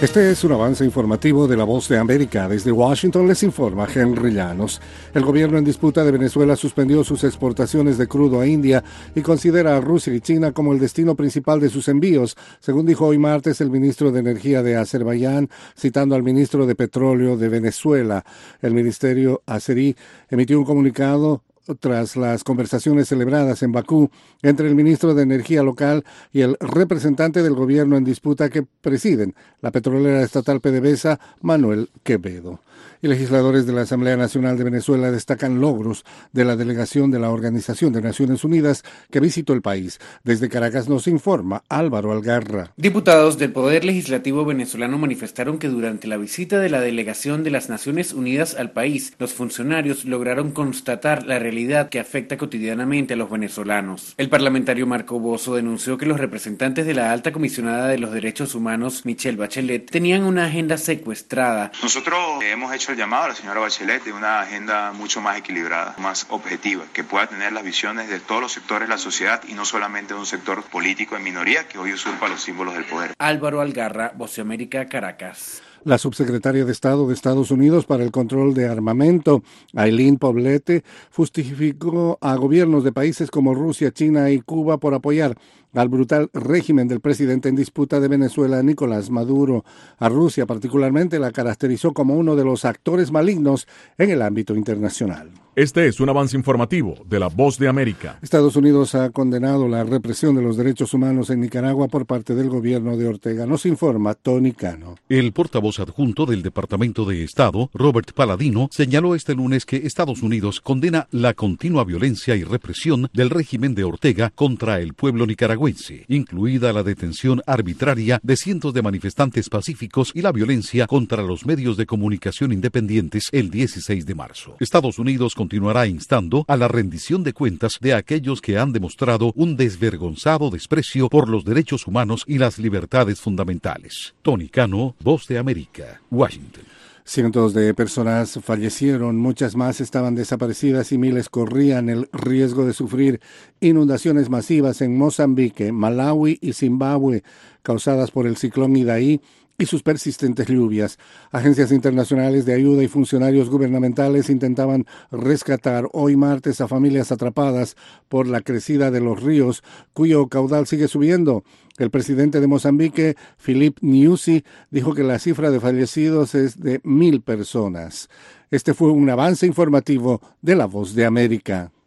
Este es un avance informativo de La Voz de América. Desde Washington les informa Henry Llanos. El gobierno en disputa de Venezuela suspendió sus exportaciones de crudo a India y considera a Rusia y China como el destino principal de sus envíos, según dijo hoy martes el ministro de Energía de Azerbaiyán, citando al ministro de Petróleo de Venezuela. El ministerio azerí emitió un comunicado tras las conversaciones celebradas en Bakú entre el ministro de Energía local y el representante del gobierno en disputa que presiden la petrolera estatal PDVSA, Manuel Quevedo. Y legisladores de la Asamblea Nacional de Venezuela destacan logros de la delegación de la Organización de Naciones Unidas que visitó el país. Desde Caracas nos informa Álvaro Algarra. Diputados del Poder Legislativo venezolano manifestaron que durante la visita de la delegación de las Naciones Unidas al país, los funcionarios lograron constatar la realidad que afecta cotidianamente a los venezolanos. El parlamentario Marco Bozo denunció que los representantes de la Alta Comisionada de los Derechos Humanos, Michelle Bachelet, tenían una agenda secuestrada. Nosotros hemos hecho el llamado a la señora Bachelet de una agenda mucho más equilibrada, más objetiva, que pueda tener las visiones de todos los sectores de la sociedad y no solamente de un sector político en minoría que hoy usurpa los símbolos del poder. Álvaro Algarra, Voz de América, Caracas. La subsecretaria de Estado de Estados Unidos para el Control de Armamento, Eileen Poblete, justificó a gobiernos de países como Rusia, China y Cuba por apoyar al brutal régimen del presidente en disputa de Venezuela, Nicolás Maduro. A Rusia particularmente la caracterizó como uno de los actores malignos en el ámbito internacional. Este es un avance informativo de La Voz de América. Estados Unidos ha condenado la represión de los derechos humanos en Nicaragua por parte del gobierno de Ortega. Nos informa Tony Cano. El portavoz adjunto del Departamento de Estado, Robert Paladino, señaló este lunes que Estados Unidos condena la continua violencia y represión del régimen de Ortega contra el pueblo nicaragüense, incluida la detención arbitraria de cientos de manifestantes pacíficos y la violencia contra los medios de comunicación independientes el 16 de marzo. Estados Unidos continuará instando a la rendición de cuentas de aquellos que han demostrado un desvergonzado desprecio por los derechos humanos y las libertades fundamentales. Tony Cano, Voz de América, Washington. Cientos de personas fallecieron, muchas más estaban desaparecidas y miles corrían el riesgo de sufrir inundaciones masivas en Mozambique, Malawi y Zimbabue, causadas por el ciclón Idai y sus persistentes lluvias. Agencias internacionales de ayuda y funcionarios gubernamentales intentaban rescatar hoy martes a familias atrapadas por la crecida de los ríos, cuyo caudal sigue subiendo. El presidente de Mozambique, Philip Nyusi, dijo que la cifra de fallecidos es de 1,000 personas. Este fue un avance informativo de La Voz de América.